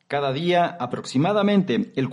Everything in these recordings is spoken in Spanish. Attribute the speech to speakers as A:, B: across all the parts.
A: Cada día, aproximadamente el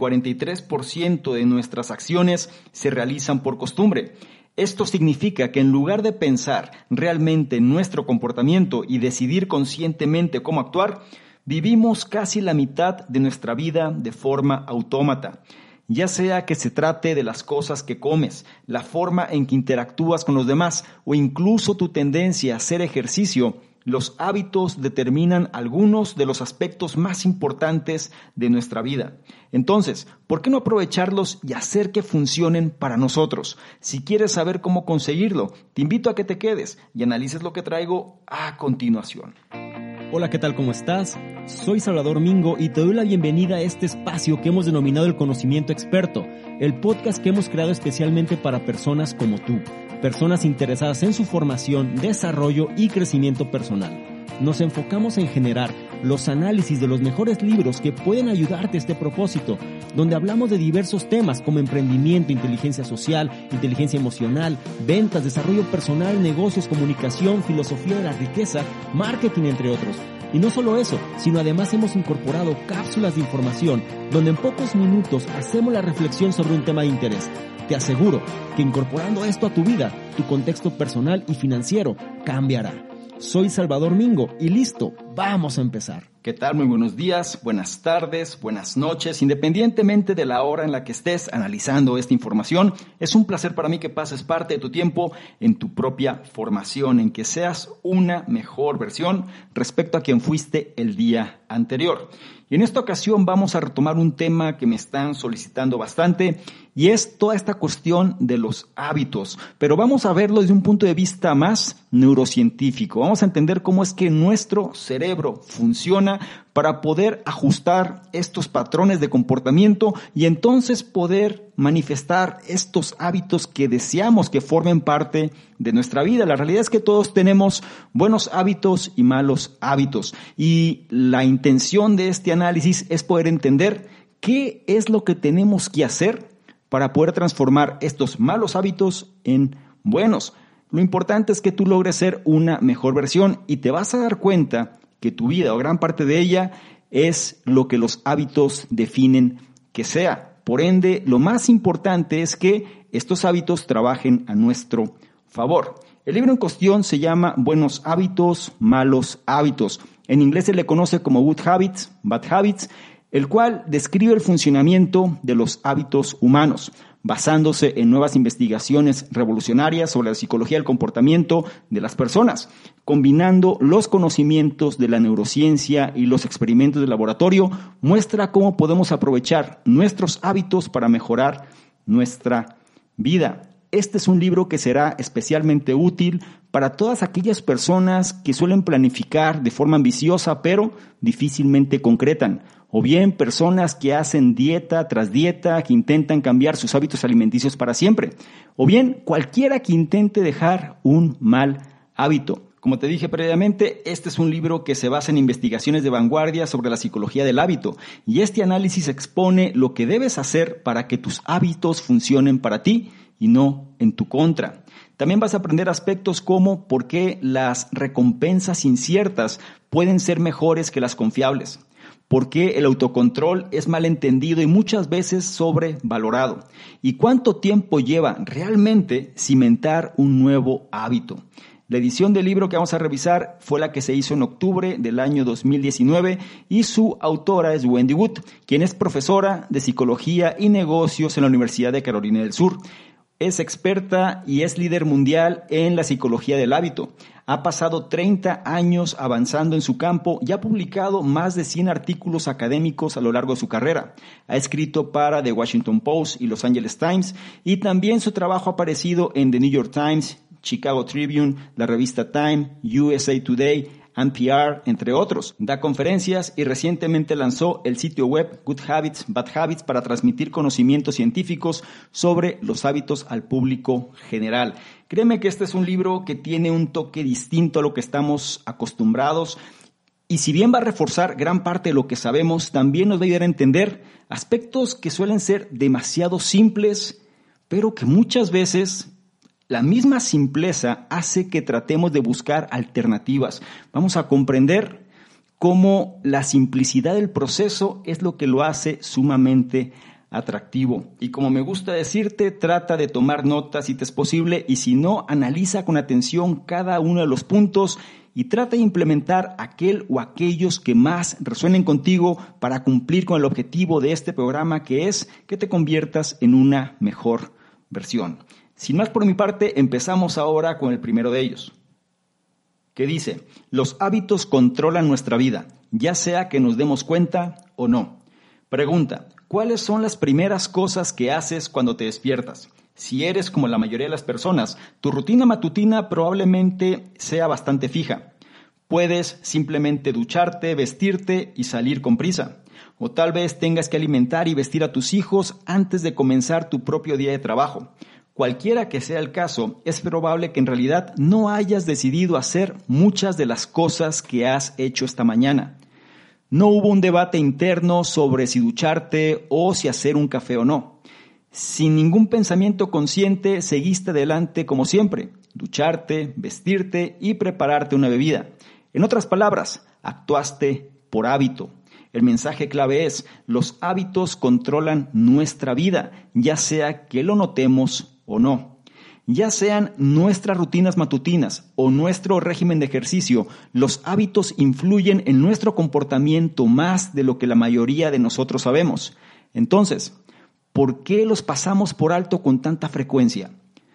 A: 43% de nuestras acciones se realizan por costumbre. Esto significa que en lugar de pensar realmente en nuestro comportamiento y decidir conscientemente cómo actuar, vivimos casi la mitad de nuestra vida de forma autómata. Ya sea que se trate de las cosas que comes, la forma en que interactúas con los demás o incluso tu tendencia a hacer ejercicio, los hábitos determinan algunos de los aspectos más importantes de nuestra vida. Entonces, ¿por qué no aprovecharlos y hacer que funcionen para nosotros? Si quieres saber cómo conseguirlo, te invito a que te quedes y analices lo que traigo a continuación.
B: Hola, ¿qué tal? ¿Cómo estás? Soy Salvador Mingo y te doy la bienvenida a este espacio que hemos denominado El Conocimiento Experto, el podcast que hemos creado especialmente para personas como tú, personas interesadas en su formación, desarrollo y crecimiento personal. Nos enfocamos en generar los análisis de los mejores libros que pueden ayudarte a este propósito, donde hablamos de diversos temas como emprendimiento, inteligencia social, inteligencia emocional, ventas, desarrollo personal, negocios, comunicación, filosofía de la riqueza, marketing, entre otros. Y no solo eso, sino además hemos incorporado cápsulas de información donde en pocos minutos hacemos la reflexión sobre un tema de interés. Te aseguro que incorporando esto a tu vida, tu contexto personal y financiero cambiará. Soy Salvador Mingo y listo, vamos a empezar.
A: ¿Qué tal? Muy buenos días, buenas tardes, buenas noches. Independientemente de la hora en la que estés analizando esta información, es un placer para mí que pases parte de tu tiempo en tu propia formación, en que seas una mejor versión respecto a quien fuiste el día anterior. Y en esta ocasión vamos a retomar un tema que me están solicitando bastante y es toda esta cuestión de los hábitos. Pero vamos a verlo desde un punto de vista más neurocientífico. Vamos a entender cómo es que nuestro cerebro funciona para poder ajustar estos patrones de comportamiento y entonces poder manifestar estos hábitos que deseamos que formen parte de nuestra vida. La realidad es que todos tenemos buenos hábitos y malos hábitos y la intención de este análisis es poder entender qué es lo que tenemos que hacer para poder transformar estos malos hábitos en buenos. Lo importante es que tú logres ser una mejor versión y te vas a dar cuenta que tu vida o gran parte de ella es lo que los hábitos definen que sea. Por ende, lo más importante es que estos hábitos trabajen a nuestro favor. El libro en cuestión se llama Buenos hábitos, malos hábitos. En inglés se le conoce como Good Habits, Bad Habits, el cual describe el funcionamiento de los hábitos humanos, basándose en nuevas investigaciones revolucionarias sobre la psicología del comportamiento de las personas, combinando los conocimientos de la neurociencia y los experimentos de laboratorio, muestra cómo podemos aprovechar nuestros hábitos para mejorar nuestra vida. Este es un libro que será especialmente útil para todas aquellas personas que suelen planificar de forma ambiciosa, pero difícilmente concretan. O bien personas que hacen dieta tras dieta, que intentan cambiar sus hábitos alimenticios para siempre. O bien cualquiera que intente dejar un mal hábito. Como te dije previamente, este es un libro que se basa en investigaciones de vanguardia sobre la psicología del hábito. Y este análisis expone lo que debes hacer para que tus hábitos funcionen para ti y no en tu contra. También vas a aprender aspectos como por qué las recompensas inciertas pueden ser mejores que las confiables. Por qué el autocontrol es mal entendido y muchas veces sobrevalorado. Y cuánto tiempo lleva realmente cimentar un nuevo hábito. La edición del libro que vamos a revisar fue la que se hizo en octubre del año 2019 y su autora es Wendy Wood, quien es profesora de psicología y negocios en la Universidad de Carolina del Sur. Es experta y es líder mundial en la psicología del hábito. Ha pasado 30 años avanzando en su campo y ha publicado más de 100 artículos académicos a lo largo de su carrera. Ha escrito para The Washington Post y Los Angeles Times y también su trabajo ha aparecido en The New York Times, Chicago Tribune, la revista Time, USA Today, NPR, entre otros. Da conferencias y recientemente lanzó el sitio web Good Habits, Bad Habits para transmitir conocimientos científicos sobre los hábitos al público general. Créeme que este es un libro que tiene un toque distinto a lo que estamos acostumbrados y si bien va a reforzar gran parte de lo que sabemos, también nos va a ayudar a entender aspectos que suelen ser demasiado simples, pero que muchas veces la misma simpleza hace que tratemos de buscar alternativas. Vamos a comprender cómo la simplicidad del proceso es lo que lo hace sumamente atractivo. Y como me gusta decirte, trata de tomar notas si te es posible, y si no, analiza con atención cada uno de los puntos y trata de implementar aquel o aquellos que más resuenen contigo para cumplir con el objetivo de este programa, que es que te conviertas en una mejor versión. Sin más por mi parte, empezamos ahora con el primero de ellos, que dice: los hábitos controlan nuestra vida, ya sea que nos demos cuenta o no. Pregunta: ¿cuáles son las primeras cosas que haces cuando te despiertas? Si eres como la mayoría de las personas, tu rutina matutina probablemente sea bastante fija. Puedes simplemente ducharte, vestirte y salir con prisa. O tal vez tengas que alimentar y vestir a tus hijos antes de comenzar tu propio día de trabajo. Cualquiera que sea el caso, es probable que en realidad no hayas decidido hacer muchas de las cosas que has hecho esta mañana. No hubo un debate interno sobre si ducharte o si hacer un café o no. Sin ningún pensamiento consciente, seguiste adelante como siempre: ducharte, vestirte y prepararte una bebida. En otras palabras, actuaste por hábito. El mensaje clave es: los hábitos controlan nuestra vida, ya sea que lo notemos o no. Ya sean nuestras rutinas matutinas o nuestro régimen de ejercicio, los hábitos influyen en nuestro comportamiento más de lo que la mayoría de nosotros sabemos. Entonces, ¿por qué los pasamos por alto con tanta frecuencia?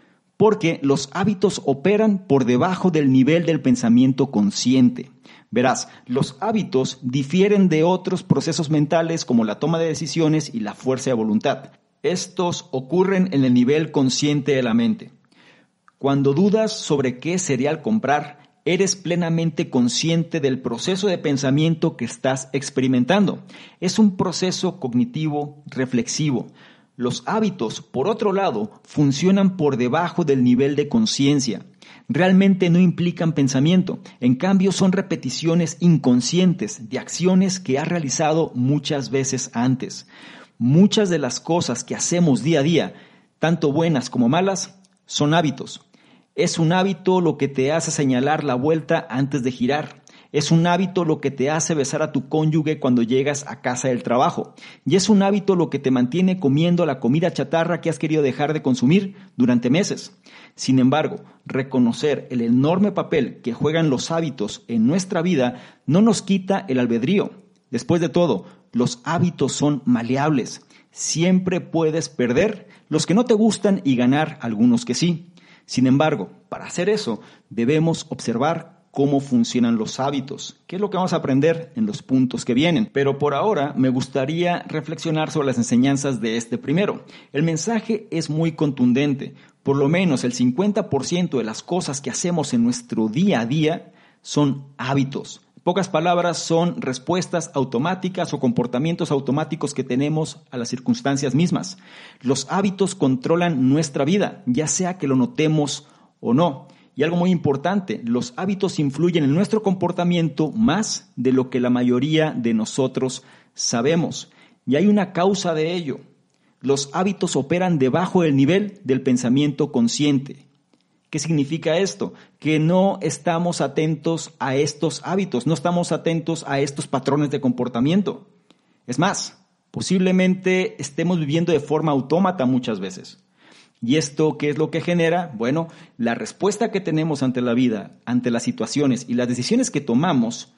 A: Porque los hábitos operan por debajo del nivel del pensamiento consciente. Verás, los hábitos difieren de otros procesos mentales como la toma de decisiones y la fuerza de voluntad. Estos ocurren en el nivel consciente de la mente. Cuando dudas sobre qué cereal comprar, eres plenamente consciente del proceso de pensamiento que estás experimentando. Es un proceso cognitivo reflexivo. Los hábitos, por otro lado, funcionan por debajo del nivel de conciencia. Realmente no implican pensamiento. En cambio, son repeticiones inconscientes de acciones que has realizado muchas veces antes. Muchas de las cosas que hacemos día a día, tanto buenas como malas, son hábitos. Es un hábito lo que te hace señalar la vuelta antes de girar. Es un hábito lo que te hace besar a tu cónyuge cuando llegas a casa del trabajo. Y es un hábito lo que te mantiene comiendo la comida chatarra que has querido dejar de consumir durante meses. Sin embargo, reconocer el enorme papel que juegan los hábitos en nuestra vida no nos quita el albedrío. Después de todo, los hábitos son maleables. Siempre puedes perder los que no te gustan y ganar algunos que sí. Sin embargo, para hacer eso, debemos observar cómo funcionan los hábitos, que es lo que vamos a aprender en los puntos que vienen. Pero por ahora me gustaría reflexionar sobre las enseñanzas de este primero. El mensaje es muy contundente. Por lo menos el 50% de las cosas que hacemos en nuestro día a día son hábitos. En pocas palabras, son respuestas automáticas o comportamientos automáticos que tenemos a las circunstancias mismas. Los hábitos controlan nuestra vida, ya sea que lo notemos o no. Y algo muy importante, los hábitos influyen en nuestro comportamiento más de lo que la mayoría de nosotros sabemos. Y hay una causa de ello. Los hábitos operan debajo del nivel del pensamiento consciente. ¿Qué significa esto? Que no estamos atentos a estos hábitos, no estamos atentos a estos patrones de comportamiento. Es más, posiblemente estemos viviendo de forma autómata muchas veces. ¿Y esto qué es lo que genera? Bueno, la respuesta que tenemos ante la vida, ante las situaciones y las decisiones que tomamos,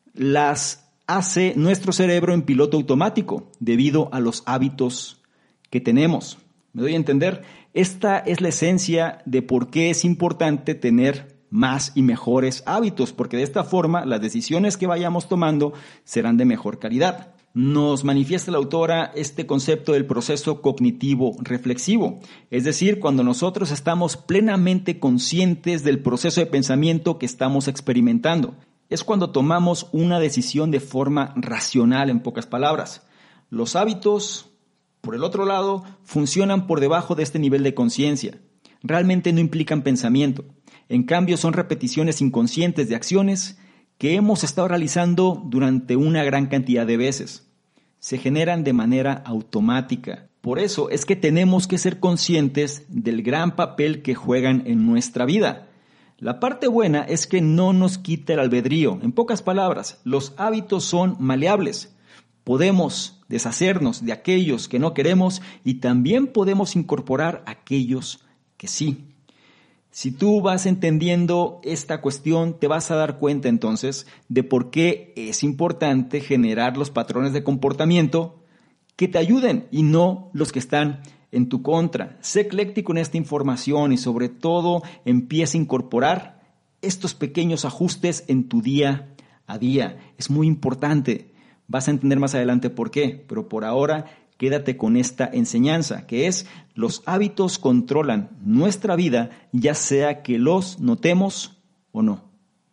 A: las hace nuestro cerebro en piloto automático debido a los hábitos que tenemos. ¿Me doy a entender? Esta es la esencia de por qué es importante tener más y mejores hábitos, porque de esta forma las decisiones que vayamos tomando serán de mejor calidad. Nos manifiesta la autora este concepto del proceso cognitivo reflexivo, es decir, cuando nosotros estamos plenamente conscientes del proceso de pensamiento que estamos experimentando. Es cuando tomamos una decisión de forma racional, en pocas palabras. Los hábitos, por el otro lado, funcionan por debajo de este nivel de conciencia. Realmente no implican pensamiento. En cambio, son repeticiones inconscientes de acciones que hemos estado realizando durante una gran cantidad de veces. Se generan de manera automática. Por eso es que tenemos que ser conscientes del gran papel que juegan en nuestra vida. La parte buena es que no nos quita el albedrío. En pocas palabras, los hábitos son maleables. Podemos deshacernos de aquellos que no queremos y también podemos incorporar aquellos que sí. Si tú vas entendiendo esta cuestión, te vas a dar cuenta entonces de por qué es importante generar los patrones de comportamiento que te ayuden y no los que están en tu contra. Sé ecléctico en esta información y sobre todo empieza a incorporar estos pequeños ajustes en tu día a día. Es muy importante. Vas a entender más adelante por qué, pero por ahora quédate con esta enseñanza, que es: los hábitos controlan nuestra vida, ya sea que los notemos o no.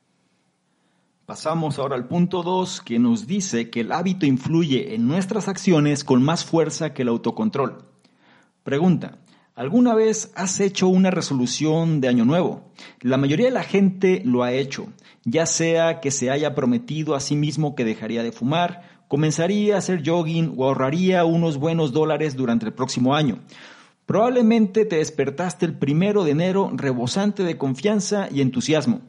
A: Pasamos ahora al punto 2, que nos dice que el hábito influye en nuestras acciones con más fuerza que el autocontrol. Pregunta: ¿alguna vez has hecho una resolución de año nuevo? La mayoría de la gente lo ha hecho, ya sea que se haya prometido a sí mismo que dejaría de fumar, comenzaría a hacer jogging o ahorraría unos buenos dólares durante el próximo año. Probablemente te despertaste el 1 de enero rebosante de confianza y entusiasmo.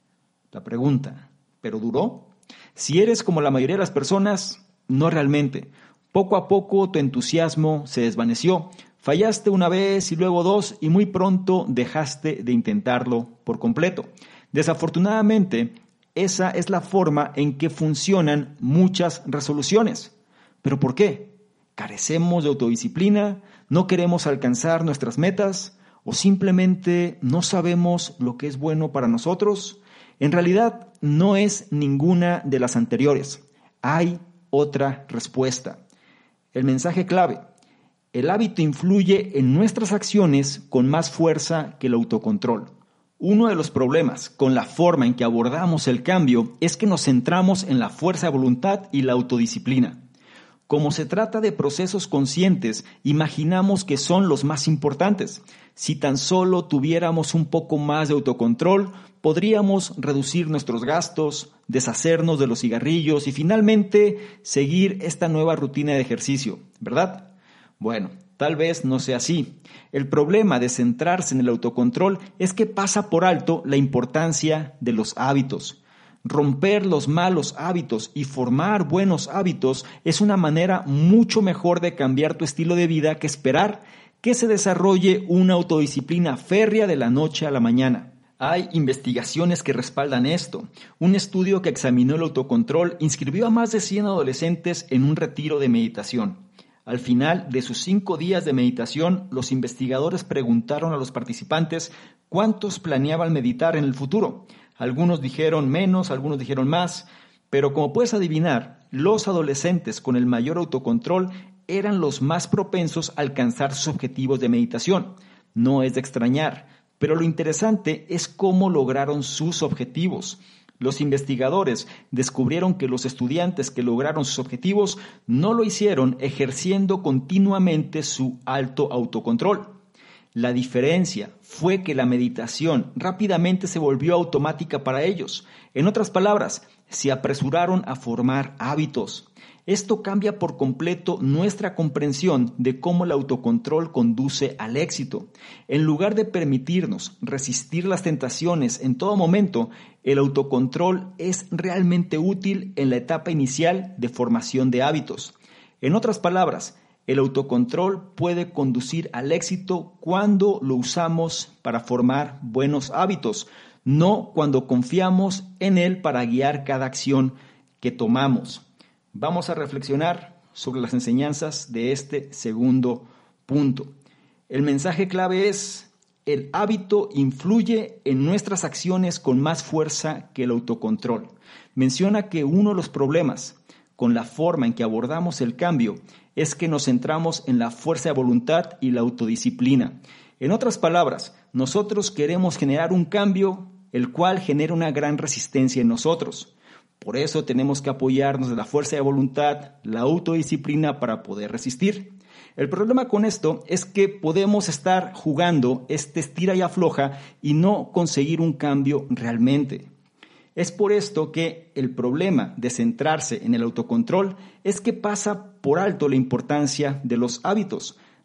A: La pregunta: ¿pero duró? Si eres como la mayoría de las personas, no realmente. Poco a poco tu entusiasmo se desvaneció. Fallaste una vez y luego 2 y muy pronto dejaste de intentarlo por completo. Desafortunadamente, esa es la forma en que funcionan muchas resoluciones. ¿Pero por qué? ¿Carecemos de autodisciplina? ¿No queremos alcanzar nuestras metas? ¿O simplemente no sabemos lo que es bueno para nosotros? En realidad, no es ninguna de las anteriores. Hay otra respuesta. El mensaje clave: el hábito influye en nuestras acciones con más fuerza que el autocontrol. Uno de los problemas con la forma en que abordamos el cambio es que nos centramos en la fuerza de voluntad y la autodisciplina. Como se trata de procesos conscientes, imaginamos que son los más importantes. Si tan solo tuviéramos un poco más de autocontrol, podríamos reducir nuestros gastos, deshacernos de los cigarrillos y finalmente seguir esta nueva rutina de ejercicio, ¿verdad? Bueno, tal vez no sea así. El problema de centrarse en el autocontrol es que pasa por alto la importancia de los hábitos. Romper los malos hábitos y formar buenos hábitos es una manera mucho mejor de cambiar tu estilo de vida que esperar que se desarrolle una autodisciplina férrea de la noche a la mañana. Hay investigaciones que respaldan esto. Un estudio que examinó el autocontrol inscribió a más de 100 adolescentes en un retiro de meditación. Al final de sus 5 días de meditación, los investigadores preguntaron a los participantes cuántos planeaban meditar en el futuro. Algunos dijeron menos, algunos dijeron más, pero como puedes adivinar, los adolescentes con el mayor autocontrol eran los más propensos a alcanzar sus objetivos de meditación. No es de extrañar, pero lo interesante es cómo lograron sus objetivos. Los investigadores descubrieron que los estudiantes que lograron sus objetivos no lo hicieron ejerciendo continuamente su alto autocontrol. La diferencia fue que la meditación rápidamente se volvió automática para ellos. En otras palabras, se apresuraron a formar hábitos. Esto cambia por completo nuestra comprensión de cómo el autocontrol conduce al éxito. En lugar de permitirnos resistir las tentaciones en todo momento, el autocontrol es realmente útil en la etapa inicial de formación de hábitos. En otras palabras, el autocontrol puede conducir al éxito cuando lo usamos para formar buenos hábitos, no cuando confiamos en él para guiar cada acción que tomamos. Vamos a reflexionar sobre las enseñanzas de este segundo punto. El mensaje clave es: el hábito influye en nuestras acciones con más fuerza que el autocontrol. Menciona que uno de los problemas con la forma en que abordamos el cambio es que nos centramos en la fuerza de voluntad y la autodisciplina. En otras palabras, nosotros queremos generar un cambio, el cual genera una gran resistencia en nosotros. Por eso tenemos que apoyarnos de la fuerza de voluntad, la autodisciplina para poder resistir. El problema con esto es que podemos estar jugando este estira y afloja y no conseguir un cambio realmente. Es por esto que el problema de centrarse en el autocontrol es que pasa por alto la importancia de los hábitos.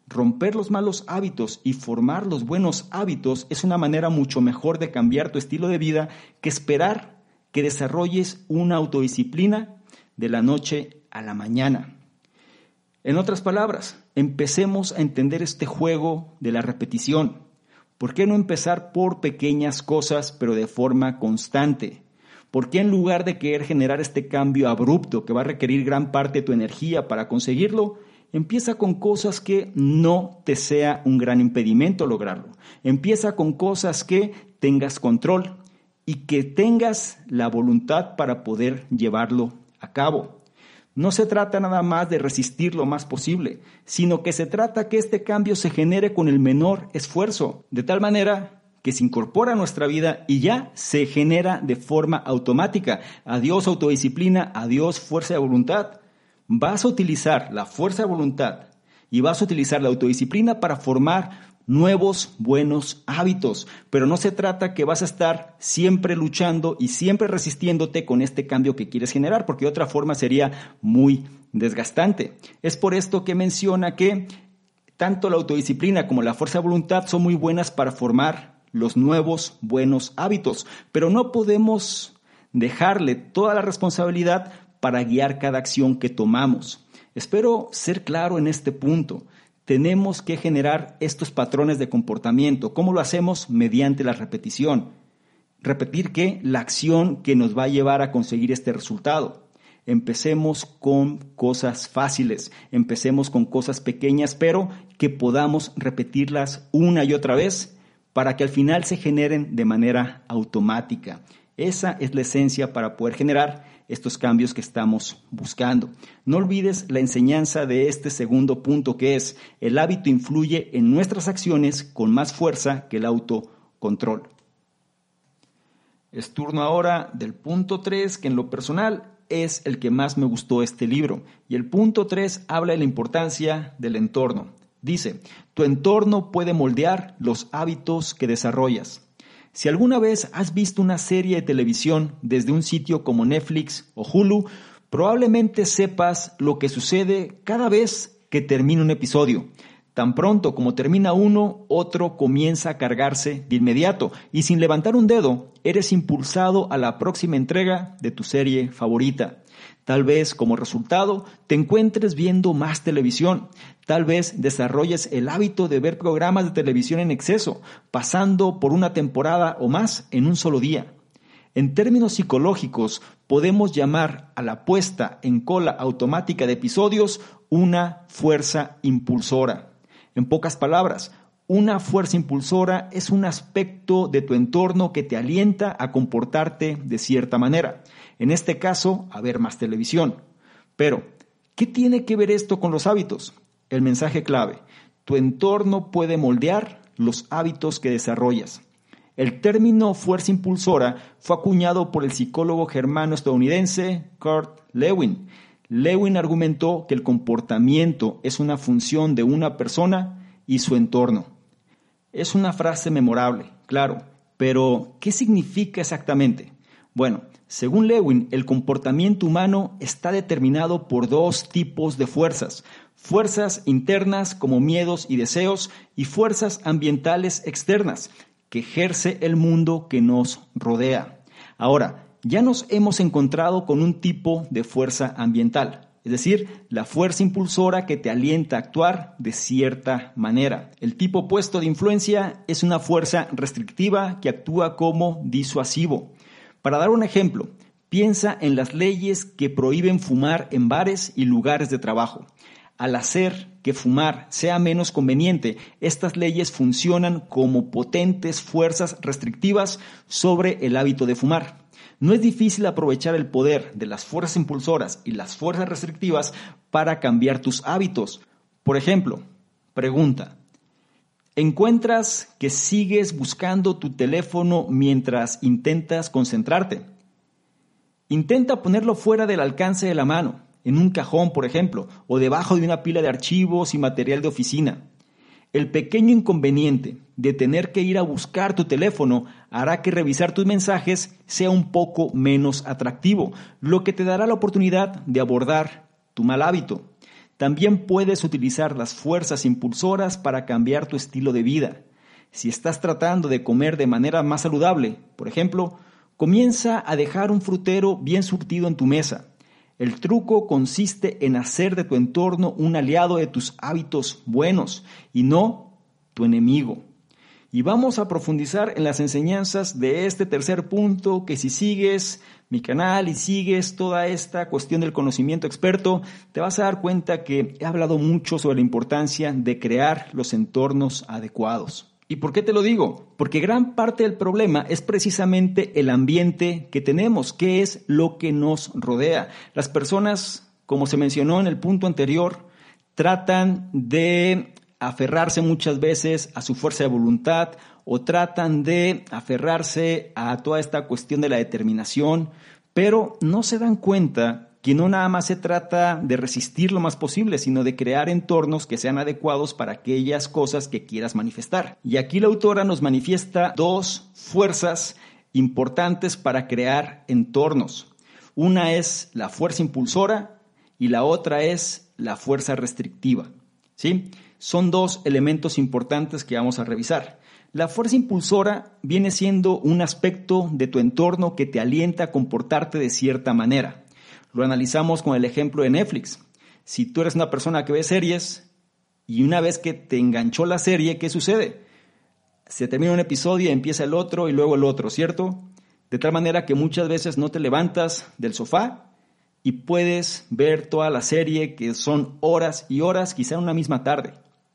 A: Romper los malos hábitos y formar los buenos hábitos es una manera mucho mejor de cambiar tu estilo de vida que esperar que desarrolles una autodisciplina de la noche a la mañana. En otras palabras, empecemos a entender este juego de la repetición. ¿Por qué no empezar por pequeñas cosas, pero de forma constante? ¿Por qué en lugar de querer generar este cambio abrupto que va a requerir gran parte de tu energía para conseguirlo, empieza con cosas que no te sea un gran impedimento lograrlo? Empieza con cosas que tengas control y que tengas la voluntad para poder llevarlo a cabo. No se trata nada más de resistir lo más posible, sino que se trata que este cambio se genere con el menor esfuerzo, de tal manera que se incorpora a nuestra vida y ya se genera de forma automática. Adiós autodisciplina, adiós fuerza de voluntad. Vas a utilizar la fuerza de voluntad y vas a utilizar la autodisciplina para formar nuevos buenos hábitos, pero no se trata que vas a estar siempre luchando y siempre resistiéndote con este cambio que quieres generar, porque de otra forma sería muy desgastante. Es por esto que menciona que tanto la autodisciplina como la fuerza de voluntad son muy buenas para formar los nuevos buenos hábitos, pero no podemos dejarle toda la responsabilidad para guiar cada acción que tomamos. Espero ser claro en este punto. Tenemos que generar estos patrones de comportamiento. ¿Cómo lo hacemos? Mediante la repetición. Repetir que la acción que nos va a llevar a conseguir este resultado. Empecemos con cosas fáciles, empecemos con cosas pequeñas, pero que podamos repetirlas una y otra vez para que al final se generen de manera automática. Esa es la esencia para poder generar estos cambios que estamos buscando. No olvides la enseñanza de este segundo punto, que es: el hábito influye en nuestras acciones con más fuerza que el autocontrol. Es turno ahora del punto 3, que en lo personal es el que más me gustó este libro. Y el punto 3 habla de la importancia del entorno. Dice: tu entorno puede moldear los hábitos que desarrollas. Si alguna vez has visto una serie de televisión desde un sitio como Netflix o Hulu, probablemente sepas lo que sucede cada vez que termina un episodio. Tan pronto como termina uno, otro comienza a cargarse de inmediato y sin levantar un dedo, eres impulsado a la próxima entrega de tu serie favorita. Tal vez como resultado te encuentres viendo más televisión. Tal vez desarrolles el hábito de ver programas de televisión en exceso, pasando por una temporada o más en un solo día. En términos psicológicos, podemos llamar a la puesta en cola automática de episodios una fuerza impulsora. En pocas palabras, una fuerza impulsora es un aspecto de tu entorno que te alienta a comportarte de cierta manera. En este caso, a ver más televisión. Pero, ¿qué tiene que ver esto con los hábitos? El mensaje clave: tu entorno puede moldear los hábitos que desarrollas. El término fuerza impulsora fue acuñado por el psicólogo germano-estadounidense Kurt Lewin. Lewin argumentó que el comportamiento es una función de una persona y su entorno. Es una frase memorable, claro, pero ¿qué significa exactamente? Bueno, según Lewin, el comportamiento humano está determinado por dos tipos de fuerzas: fuerzas internas como miedos y deseos y fuerzas ambientales externas que ejerce el mundo que nos rodea. Ahora, ya nos hemos encontrado con un tipo de fuerza ambiental, es decir, la fuerza impulsora que te alienta a actuar de cierta manera. El tipo opuesto de influencia es una fuerza restrictiva que actúa como disuasivo. Para dar un ejemplo, piensa en las leyes que prohíben fumar en bares y lugares de trabajo. Al hacer que fumar sea menos conveniente, estas leyes funcionan como potentes fuerzas restrictivas sobre el hábito de fumar. No es difícil aprovechar el poder de las fuerzas impulsoras y las fuerzas restrictivas para cambiar tus hábitos. Por ejemplo, pregunta: ¿encuentras que sigues buscando tu teléfono mientras intentas concentrarte? Intenta ponerlo fuera del alcance de la mano, en un cajón, por ejemplo, o debajo de una pila de archivos y material de oficina. El pequeño inconveniente de tener que ir a buscar tu teléfono hará que revisar tus mensajes sea un poco menos atractivo, lo que te dará la oportunidad de abordar tu mal hábito. También puedes utilizar las fuerzas impulsoras para cambiar tu estilo de vida. Si estás tratando de comer de manera más saludable, por ejemplo, comienza a dejar un frutero bien surtido en tu mesa. El truco consiste en hacer de tu entorno un aliado de tus hábitos buenos y no tu enemigo. Y vamos a profundizar en las enseñanzas de este tercer punto, que si sigues mi canal y sigues toda esta cuestión del conocimiento experto, te vas a dar cuenta que he hablado mucho sobre la importancia de crear los entornos adecuados. ¿Y por qué te lo digo? Porque gran parte del problema es precisamente el ambiente que tenemos, que es lo que nos rodea. Las personas, como se mencionó en el punto anterior, tratan de aferrarse muchas veces a su fuerza de voluntad o tratan de aferrarse a toda esta cuestión de la determinación, pero no se dan cuenta que no nada más se trata de resistir lo más posible, sino de crear entornos que sean adecuados para aquellas cosas que quieras manifestar. Y aquí la autora nos manifiesta dos fuerzas importantes para crear entornos. Una es la fuerza impulsora y la otra es la fuerza restrictiva, ¿sí? Son dos elementos importantes que vamos a revisar. La fuerza impulsora viene siendo un aspecto de tu entorno que te alienta a comportarte de cierta manera. Lo analizamos con el ejemplo de Netflix. Si tú eres una persona que ve series y una vez que te enganchó la serie, ¿qué sucede? Se termina un episodio y empieza el otro y luego el otro, ¿cierto? De tal manera que muchas veces no te levantas del sofá y puedes ver toda la serie, que son horas y horas, quizá en una misma tarde.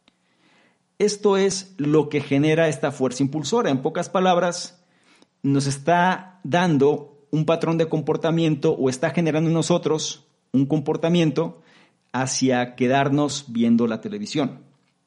A: Esto es lo que genera esta fuerza impulsora. En pocas palabras, nos está dando un patrón de comportamiento o está generando en nosotros un comportamiento hacia quedarnos viendo la televisión.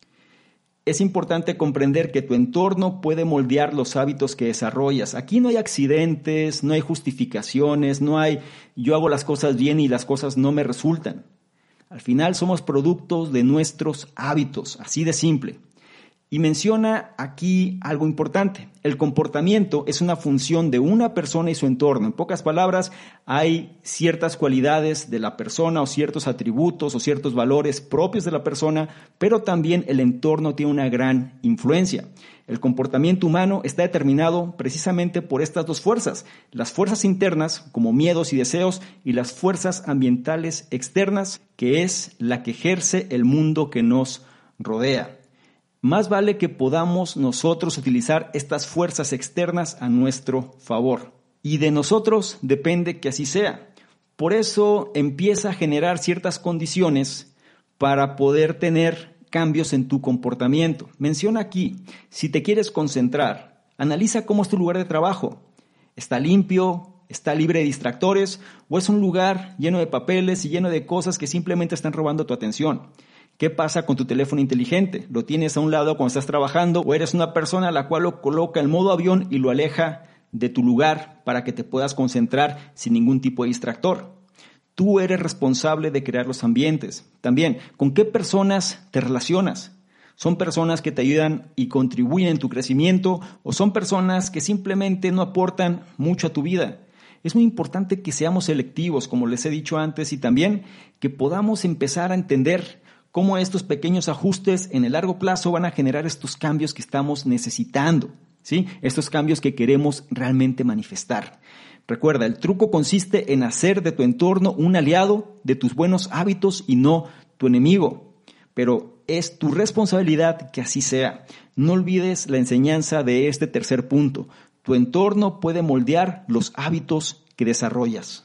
A: Es importante comprender que tu entorno puede moldear los hábitos que desarrollas. Aquí no hay accidentes, no hay justificaciones, no hay yo hago las cosas bien y las cosas no me resultan. Al final somos productos de nuestros hábitos, así de simple. Y menciona aquí algo importante. El comportamiento es una función de una persona y su entorno. En pocas palabras, hay ciertas cualidades de la persona o ciertos atributos o ciertos valores propios de la persona, pero también el entorno tiene una gran influencia. El comportamiento humano está determinado precisamente por estas dos fuerzas. Las fuerzas internas, como miedos y deseos, y las fuerzas ambientales externas, que es la que ejerce el mundo que nos rodea. Más vale que podamos nosotros utilizar estas fuerzas externas a nuestro favor. Y de nosotros depende que así sea. Por eso empieza a generar ciertas condiciones para poder tener cambios en tu comportamiento. Menciona aquí, si te quieres concentrar, analiza cómo es tu lugar de trabajo. ¿Está limpio? ¿Está libre de distractores? ¿O es un lugar lleno de papeles y lleno de cosas que simplemente están robando tu atención? ¿Qué pasa con tu teléfono inteligente? ¿Lo tienes a un lado cuando estás trabajando o eres una persona a la cual lo coloca en modo avión y lo aleja de tu lugar para que te puedas concentrar sin ningún tipo de distractor? Tú eres responsable de crear los ambientes. También, ¿con qué personas te relacionas? ¿Son personas que te ayudan y contribuyen en tu crecimiento o son personas que simplemente no aportan mucho a tu vida? Es muy importante que seamos selectivos, como les he dicho antes, y también que podamos empezar a entender cómo estos pequeños ajustes en el largo plazo van a generar estos cambios que estamos necesitando, ¿sí? Estos cambios que queremos realmente manifestar. Recuerda, el truco consiste en hacer de tu entorno un aliado de tus buenos hábitos y no tu enemigo. Pero es tu responsabilidad que así sea. No olvides la enseñanza de este tercer punto. Tu entorno puede moldear los hábitos que desarrollas.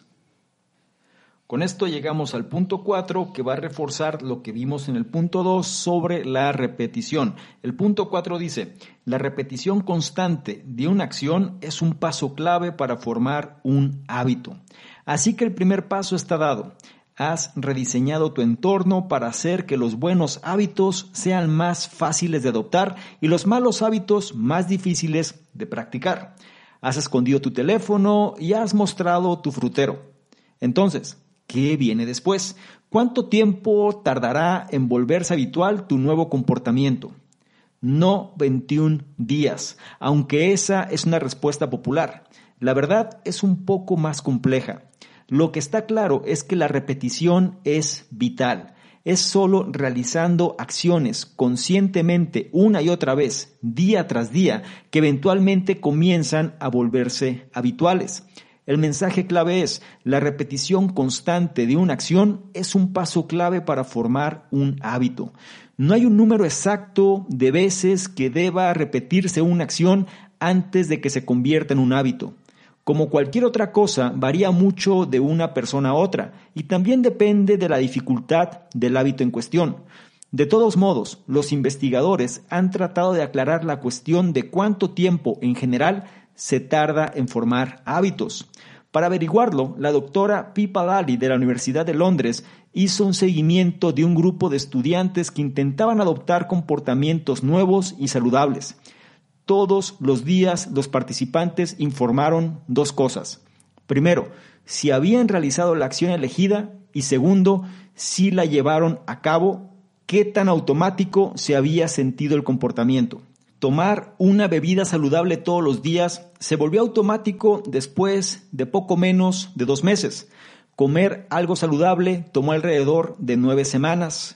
A: Con esto llegamos al punto 4, que va a reforzar lo que vimos en el punto 2 sobre la repetición. El punto 4 dice, la repetición constante de una acción es un paso clave para formar un hábito. Así que el primer paso está dado. Has rediseñado tu entorno para hacer que los buenos hábitos sean más fáciles de adoptar y los malos hábitos más difíciles de practicar. Has escondido tu teléfono y has mostrado tu frutero. Entonces, ¿qué viene después? ¿Cuánto tiempo tardará en volverse habitual tu nuevo comportamiento? No 21 días, aunque esa es una respuesta popular. La verdad es un poco más compleja. Lo que está claro es que la repetición es vital. Es solo realizando acciones conscientemente una y otra vez, día tras día, que eventualmente comienzan a volverse habituales. El mensaje clave es: la repetición constante de una acción es un paso clave para formar un hábito. No hay un número exacto de veces que deba repetirse una acción antes de que se convierta en un hábito. Como cualquier otra cosa, varía mucho de una persona a otra y también depende de la dificultad del hábito en cuestión. De todos modos, los investigadores han tratado de aclarar la cuestión de cuánto tiempo en general se tarda en formar hábitos. Para averiguarlo, la doctora Pippa Lally de la Universidad de Londres hizo un seguimiento de un grupo de estudiantes que intentaban adoptar comportamientos nuevos y saludables. Todos los días los participantes informaron dos cosas. Primero, si habían realizado la acción elegida y segundo, si la llevaron a cabo, qué tan automático se había sentido el comportamiento. Tomar una bebida saludable todos los días se volvió automático después de poco menos de 2 meses. Comer algo saludable tomó alrededor de 9 semanas,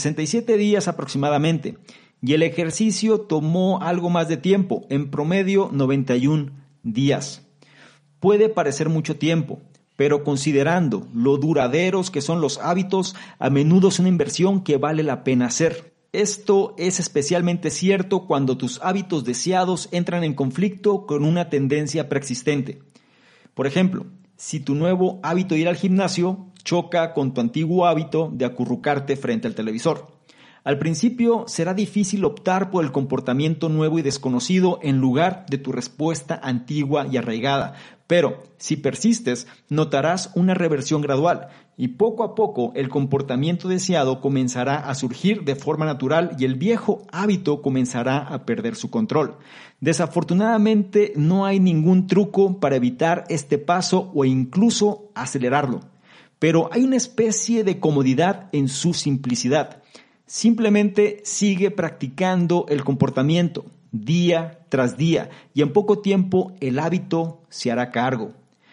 A: 67 días aproximadamente. Y el ejercicio tomó algo más de tiempo, en promedio 91 días. Puede parecer mucho tiempo, pero considerando lo duraderos que son los hábitos, a menudo es una inversión que vale la pena hacer. Esto es especialmente cierto cuando tus hábitos deseados entran en conflicto con una tendencia preexistente. Por ejemplo, si tu nuevo hábito de ir al gimnasio choca con tu antiguo hábito de acurrucarte frente al televisor. Al principio será difícil optar por el comportamiento nuevo y desconocido en lugar de tu respuesta antigua y arraigada, pero si persistes notarás una reversión gradual y poco a poco el comportamiento deseado comenzará a surgir de forma natural y el viejo hábito comenzará a perder su control. Desafortunadamente no hay ningún truco para evitar este paso o incluso acelerarlo, pero hay una especie de comodidad en su simplicidad. Simplemente sigue practicando el comportamiento día tras día y en poco tiempo el hábito se hará cargo.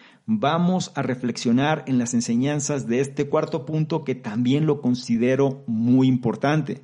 A: Vamos a reflexionar en las enseñanzas de este cuarto punto que también lo considero muy importante.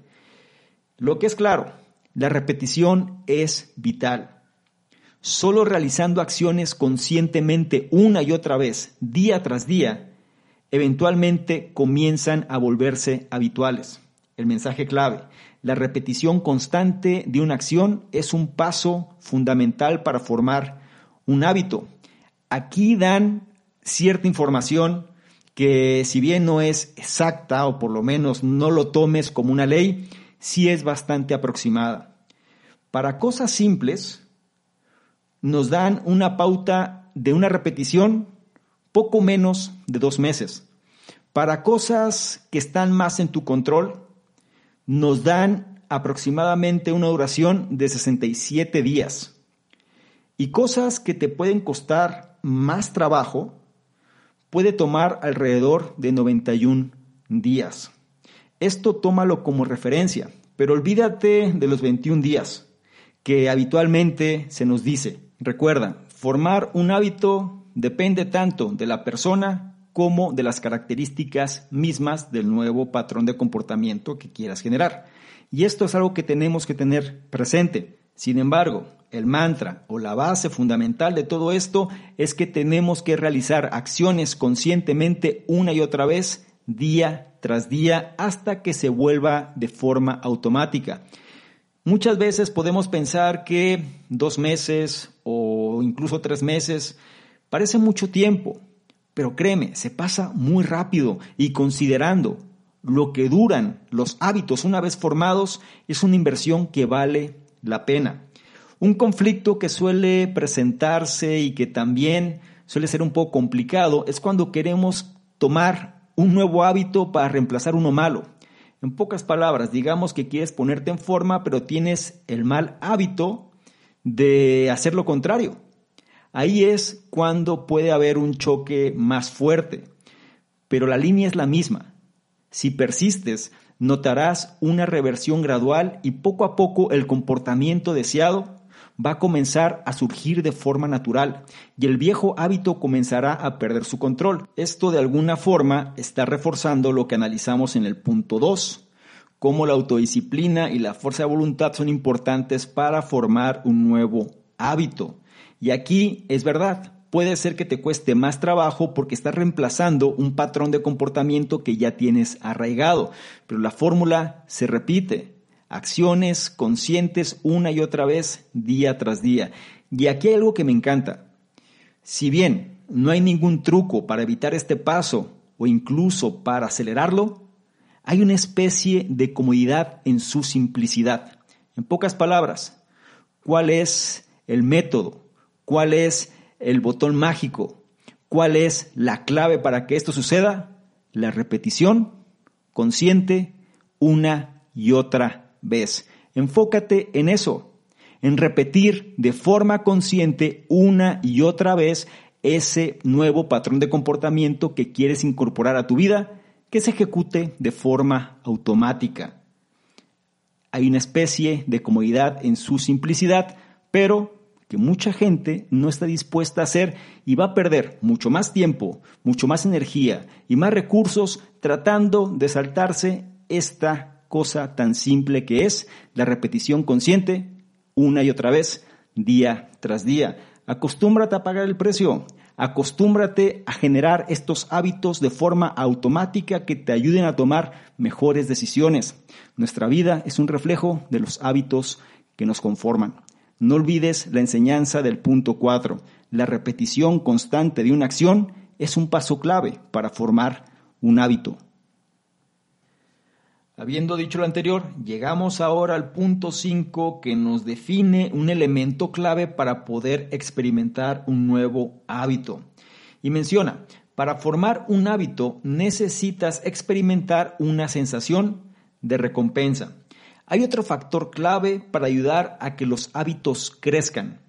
A: Lo que es claro, la repetición es vital. Solo realizando acciones conscientemente una y otra vez, día tras día, eventualmente comienzan a volverse habituales. El mensaje clave: la repetición constante de una acción es un paso fundamental para formar un hábito. Aquí dan cierta información que, si bien no es exacta o por lo menos no lo tomes como una ley, sí es bastante aproximada. Para cosas simples, nos dan una pauta de una repetición poco menos de 2 meses. Para cosas que están más en tu control, nos dan aproximadamente una duración de 67 días. Y cosas que te pueden costar más trabajo, puede tomar alrededor de 91 días. Esto tómalo como referencia, pero olvídate de los 21 días, que habitualmente se nos dice. Recuerda, formar un hábito depende tanto de la persona como de las características mismas del nuevo patrón de comportamiento que quieras generar. Y esto es algo que tenemos que tener presente. Sin embargo, el mantra o la base fundamental de todo esto es que tenemos que realizar acciones conscientemente una y otra vez, día tras día, hasta que se vuelva de forma automática. Muchas veces podemos pensar que 2 meses o incluso 3 meses parece mucho tiempo. Pero créeme, se pasa muy rápido y considerando lo que duran los hábitos una vez formados, es una inversión que vale la pena. Un conflicto que suele presentarse y que también suele ser un poco complicado es cuando queremos tomar un nuevo hábito para reemplazar uno malo. En pocas palabras, digamos que quieres ponerte en forma, pero tienes el mal hábito de hacer lo contrario. Ahí es cuando puede haber un choque más fuerte, pero la línea es la misma. Si persistes, notarás una reversión gradual y poco a poco el comportamiento deseado va a comenzar a surgir de forma natural y el viejo hábito comenzará a perder su control. Esto de alguna forma está reforzando lo que analizamos en el punto 2, cómo la autodisciplina y la fuerza de voluntad son importantes para formar un nuevo hábito. Y aquí es verdad, puede ser que te cueste más trabajo porque estás reemplazando un patrón de comportamiento que ya tienes arraigado, pero la fórmula se repite. Acciones conscientes una y otra vez, día tras día. Y aquí hay algo que me encanta. Si bien no hay ningún truco para evitar este paso o incluso para acelerarlo, hay una especie de comodidad en su simplicidad. En pocas palabras, ¿cuál es el método? ¿Cuál es el botón mágico? ¿Cuál es la clave para que esto suceda? La repetición consciente una y otra vez. Enfócate en eso, en repetir de forma consciente una y otra vez ese nuevo patrón de comportamiento que quieres incorporar a tu vida, que se ejecute de forma automática. Hay una especie de comodidad en su simplicidad, pero que mucha gente no está dispuesta a hacer y va a perder mucho más tiempo, mucho más energía y más recursos tratando de saltarse esta cosa tan simple que es la repetición consciente una y otra vez, día tras día. Acostúmbrate a pagar el precio. Acostúmbrate a generar estos hábitos de forma automática que te ayuden a tomar mejores decisiones. Nuestra vida es un reflejo de los hábitos que nos conforman. No olvides la enseñanza del punto 4. La repetición constante de una acción es un paso clave para formar un hábito. Habiendo dicho lo anterior, llegamos ahora al punto 5 que nos define un elemento clave para poder experimentar un nuevo hábito. Y menciona, para formar un hábito necesitas experimentar una sensación de recompensa. Hay otro factor clave para ayudar a que los hábitos crezcan,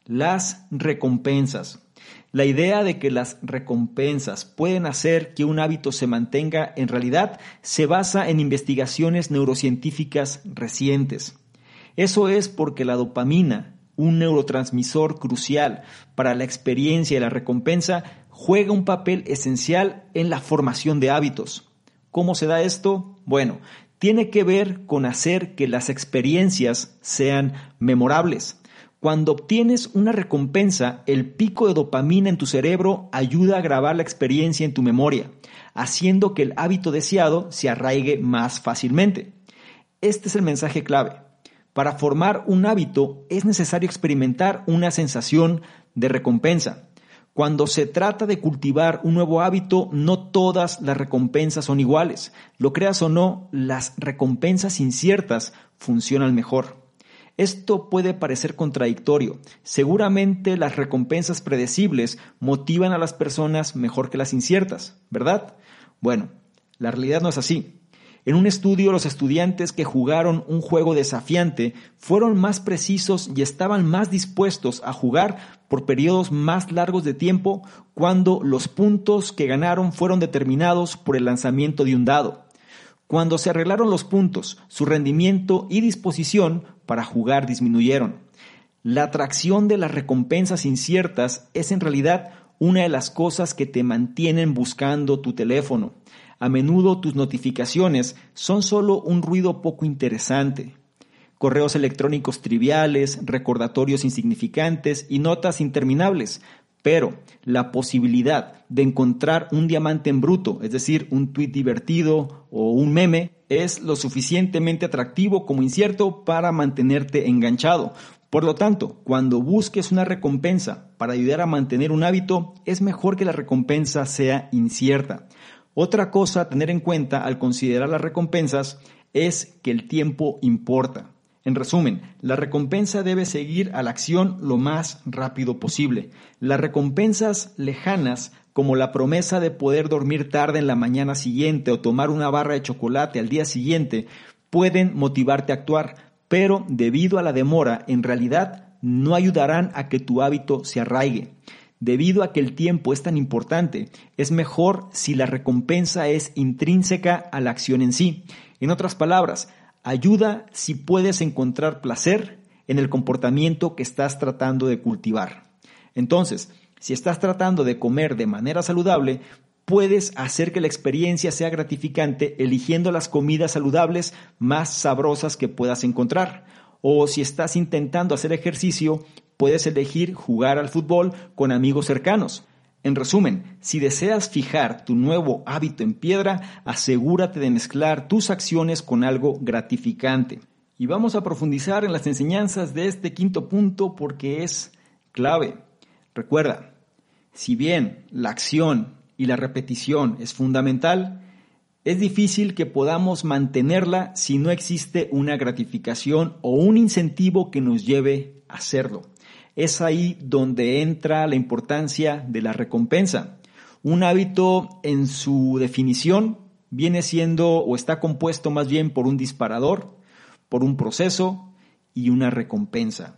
A: las recompensas. La idea de que las recompensas pueden hacer que un hábito se mantenga en realidad se basa en investigaciones neurocientíficas recientes. Eso es porque la dopamina, un neurotransmisor crucial para la experiencia y la recompensa, juega un papel esencial en la formación de hábitos. ¿Cómo se da esto? Bueno, tiene que ver con hacer que las experiencias sean memorables. Cuando obtienes una recompensa, el pico de dopamina en tu cerebro ayuda a grabar la experiencia en tu memoria, haciendo que el hábito deseado se arraigue más fácilmente. Este es el mensaje clave. Para formar un hábito es necesario experimentar una sensación de recompensa. Cuando se trata de cultivar un nuevo hábito, no todas las recompensas son iguales. Lo creas o no, las recompensas inciertas funcionan mejor. Esto puede parecer contradictorio. Seguramente las recompensas predecibles motivan a las personas mejor que las inciertas, ¿verdad? Bueno, la realidad no es así. En un estudio, los estudiantes que jugaron un juego desafiante fueron más precisos y estaban más dispuestos a jugar por periodos más largos de tiempo cuando los puntos que ganaron fueron determinados por el lanzamiento de un dado. Cuando se arreglaron los puntos, su rendimiento y disposición para jugar disminuyeron. La atracción de las recompensas inciertas es en realidad una de las cosas que te mantienen buscando tu teléfono. A menudo tus notificaciones son solo un ruido poco interesante. Correos electrónicos triviales, recordatorios insignificantes y notas interminables. Pero la posibilidad de encontrar un diamante en bruto, es decir, un tuit divertido o un meme, es lo suficientemente atractivo como incierto para mantenerte enganchado. Por lo tanto, cuando busques una recompensa para ayudar a mantener un hábito, es mejor que la recompensa sea incierta. Otra cosa a tener en cuenta al considerar las recompensas es que el tiempo importa. En resumen, la recompensa debe seguir a la acción lo más rápido posible. Las recompensas lejanas, como la promesa de poder dormir tarde en la mañana siguiente o tomar una barra de chocolate al día siguiente, pueden motivarte a actuar, pero debido a la demora, en realidad no ayudarán a que tu hábito se arraigue. Debido a que el tiempo es tan importante, es mejor si la recompensa es intrínseca a la acción en sí. En otras palabras, ayuda si puedes encontrar placer en el comportamiento que estás tratando de cultivar. Entonces, si estás tratando de comer de manera saludable, puedes hacer que la experiencia sea gratificante eligiendo las comidas saludables más sabrosas que puedas encontrar. O si estás intentando hacer ejercicio, puedes elegir jugar al fútbol con amigos cercanos. En resumen, si deseas fijar tu nuevo hábito en piedra, asegúrate de mezclar tus acciones con algo gratificante. Y vamos a profundizar en las enseñanzas de este quinto punto porque es clave. Recuerda, si bien la acción y la repetición es fundamental, es difícil que podamos mantenerla si no existe una gratificación o un incentivo que nos lleve a hacerlo. Es ahí donde entra la importancia de la recompensa. Un hábito, en su definición, viene siendo o está compuesto más bien por un disparador, por un proceso y una recompensa.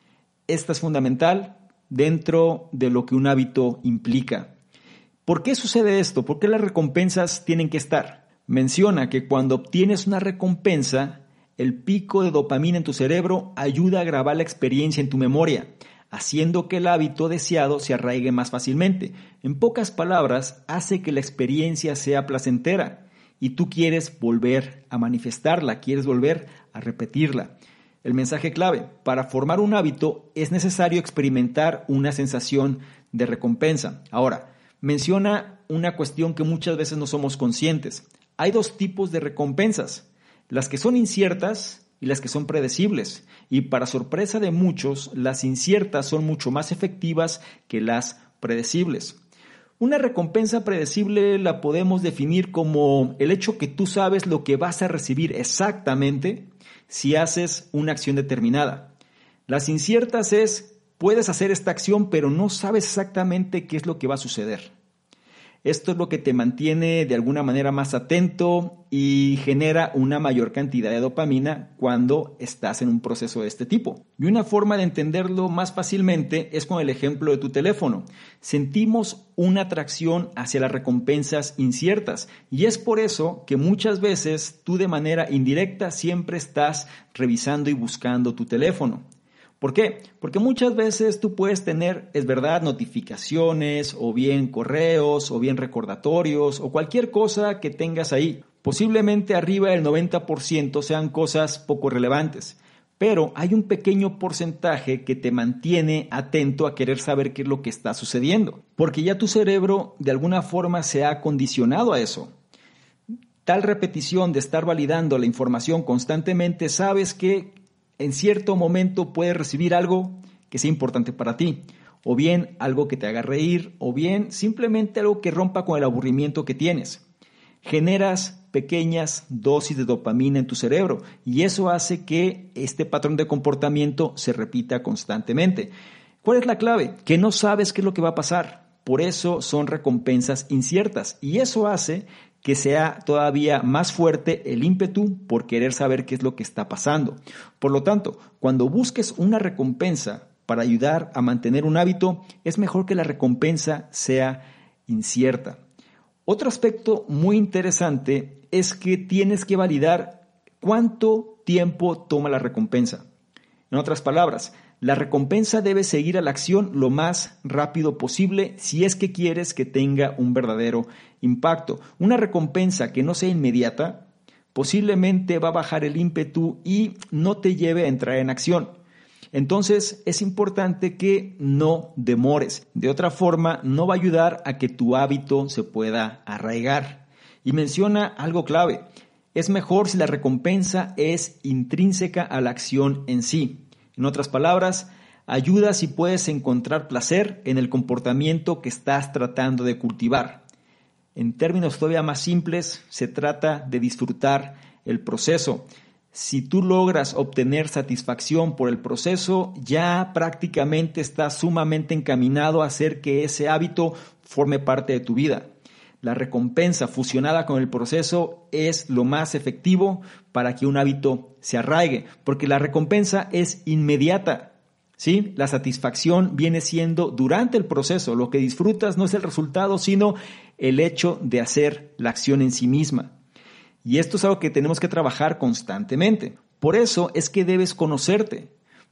A: Esta es fundamental dentro de lo que un hábito implica. ¿Por qué sucede esto? ¿Por qué las recompensas tienen que estar? Menciona que cuando obtienes una recompensa, el pico de dopamina en tu cerebro ayuda a grabar la experiencia en tu memoria, haciendo que el hábito deseado se arraigue más fácilmente. En pocas palabras, hace que la experiencia sea placentera y tú quieres volver a manifestarla, quieres volver a repetirla. El mensaje clave: para formar un hábito es necesario experimentar una sensación de recompensa. Ahora, menciona una cuestión que muchas veces no somos conscientes. Hay dos tipos de recompensas: las que son inciertas y las que son predecibles. Y para sorpresa de muchos, las inciertas son mucho más efectivas que las predecibles. Una recompensa predecible la podemos definir como el hecho que tú sabes lo que vas a recibir exactamente si haces una acción determinada. Las inciertas es: puedes hacer esta acción, pero no sabes exactamente qué es lo que va a suceder. Esto es lo que te mantiene de alguna manera más atento y genera una mayor cantidad de dopamina cuando estás en un proceso de este tipo. Y una forma de entenderlo más fácilmente es con el ejemplo de tu teléfono. Sentimos una atracción hacia las recompensas inciertas y es por eso que muchas veces tú de manera indirecta siempre estás revisando y buscando tu teléfono. ¿Por qué? Porque muchas veces tú puedes tener, es verdad, notificaciones o bien correos o bien recordatorios o cualquier cosa que tengas ahí. Posiblemente arriba del 90% sean cosas poco relevantes, pero hay un pequeño porcentaje que te mantiene atento a querer saber qué es lo que está sucediendo, porque ya tu cerebro de alguna forma se ha condicionado a eso. Tal repetición de estar validando la información constantemente, sabes que en cierto momento puedes recibir algo que sea importante para ti, o bien algo que te haga reír, o bien simplemente algo que rompa con el aburrimiento que tienes. Generas pequeñas dosis de dopamina en tu cerebro y eso hace que este patrón de comportamiento se repita constantemente. ¿Cuál es la clave? Que no sabes qué es lo que va a pasar. Por eso son recompensas inciertas y eso hace que sea todavía más fuerte el ímpetu por querer saber qué es lo que está pasando. Por lo tanto, cuando busques una recompensa para ayudar a mantener un hábito, es mejor que la recompensa sea incierta. Otro aspecto muy interesante es que tienes que validar cuánto tiempo toma la recompensa. En otras palabras, la recompensa debe seguir a la acción lo más rápido posible si es que quieres que tenga un verdadero impacto. Una recompensa que no sea inmediata posiblemente va a bajar el ímpetu y no te lleve a entrar en acción. Entonces es importante que no demores. De otra forma, no va a ayudar a que tu hábito se pueda arraigar. Y menciona algo clave. Es mejor si la recompensa es intrínseca a la acción en sí. En otras palabras, ayuda si puedes encontrar placer en el comportamiento que estás tratando de cultivar. En términos todavía más simples, se trata de disfrutar el proceso. Si tú logras obtener satisfacción por el proceso, ya prácticamente estás sumamente encaminado a hacer que ese hábito forme parte de tu vida. La recompensa fusionada con el proceso es lo más efectivo para que un hábito se arraigue, porque la recompensa es inmediata, ¿sí? La satisfacción viene siendo durante el proceso. Lo que disfrutas no es el resultado, sino el hecho de hacer la acción en sí misma. Y esto es algo que tenemos que trabajar constantemente. Por eso es que debes conocerte,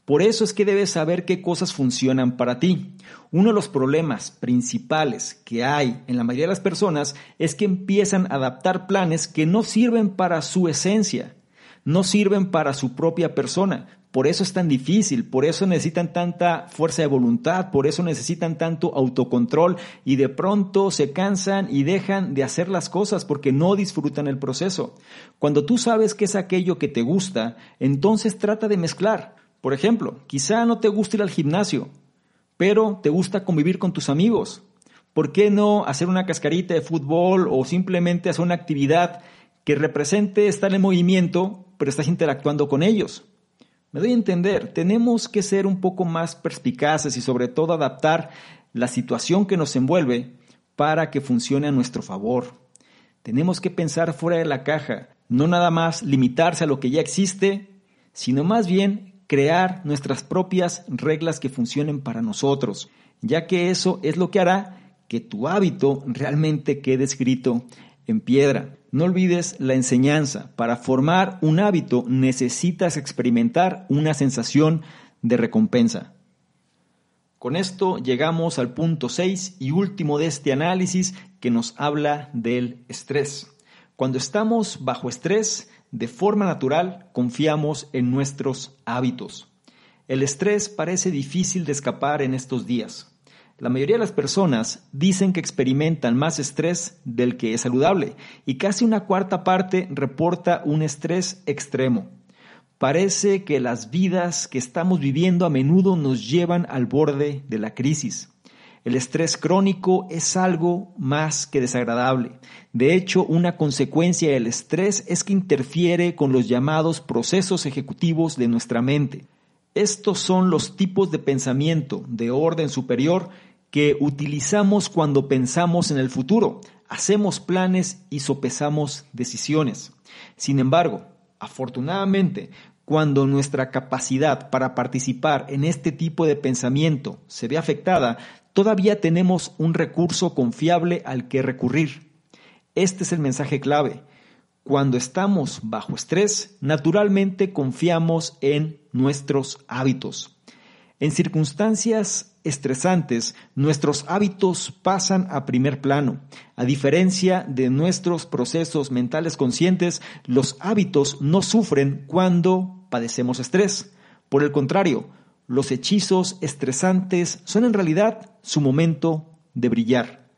A: Por eso es que debes saber qué cosas funcionan para ti. Uno de los problemas principales que hay en la mayoría de las personas es que empiezan a adaptar planes que no sirven para su esencia, no sirven para su propia persona. Por eso es tan difícil, por eso necesitan tanta fuerza de voluntad, por eso necesitan tanto autocontrol y de pronto se cansan y dejan de hacer las cosas porque no disfrutan el proceso. Cuando tú sabes qué es aquello que te gusta, entonces trata de mezclar. Por ejemplo, quizá no te gusta ir al gimnasio, pero te gusta convivir con tus amigos. ¿Por qué no hacer una cascarita de fútbol o simplemente hacer una actividad que represente estar en movimiento, pero estás interactuando con ellos? Me doy a entender, tenemos que ser un poco más perspicaces y sobre todo adaptar la situación que nos envuelve para que funcione a nuestro favor. Tenemos que pensar fuera de la caja, no nada más limitarse a lo que ya existe, sino más bien crear nuestras propias reglas que funcionen para nosotros, ya que eso es lo que hará que tu hábito realmente quede escrito en piedra. No olvides la enseñanza. Para formar un hábito necesitas experimentar una sensación de recompensa. Con esto llegamos al punto 6 y último de este análisis que nos habla del estrés. Cuando estamos bajo estrés, de forma natural, confiamos en nuestros hábitos. El estrés parece difícil de escapar en estos días. La mayoría de las personas dicen que experimentan más estrés del que es saludable y casi una cuarta parte reporta un estrés extremo. Parece que las vidas que estamos viviendo a menudo nos llevan al borde de la crisis. El estrés crónico es algo más que desagradable. De hecho, una consecuencia del estrés es que interfiere con los llamados procesos ejecutivos de nuestra mente. Estos son los tipos de pensamiento de orden superior que utilizamos cuando pensamos en el futuro, hacemos planes y sopesamos decisiones. Sin embargo, afortunadamente, cuando nuestra capacidad para participar en este tipo de pensamiento se ve afectada, todavía tenemos un recurso confiable al que recurrir. Este es el mensaje clave. Cuando estamos bajo estrés, naturalmente confiamos en nuestros hábitos. En circunstancias estresantes, nuestros hábitos pasan a primer plano. A diferencia de nuestros procesos mentales conscientes, los hábitos no sufren cuando padecemos estrés. Por el contrario, los hechizos estresantes son en realidad su momento de brillar.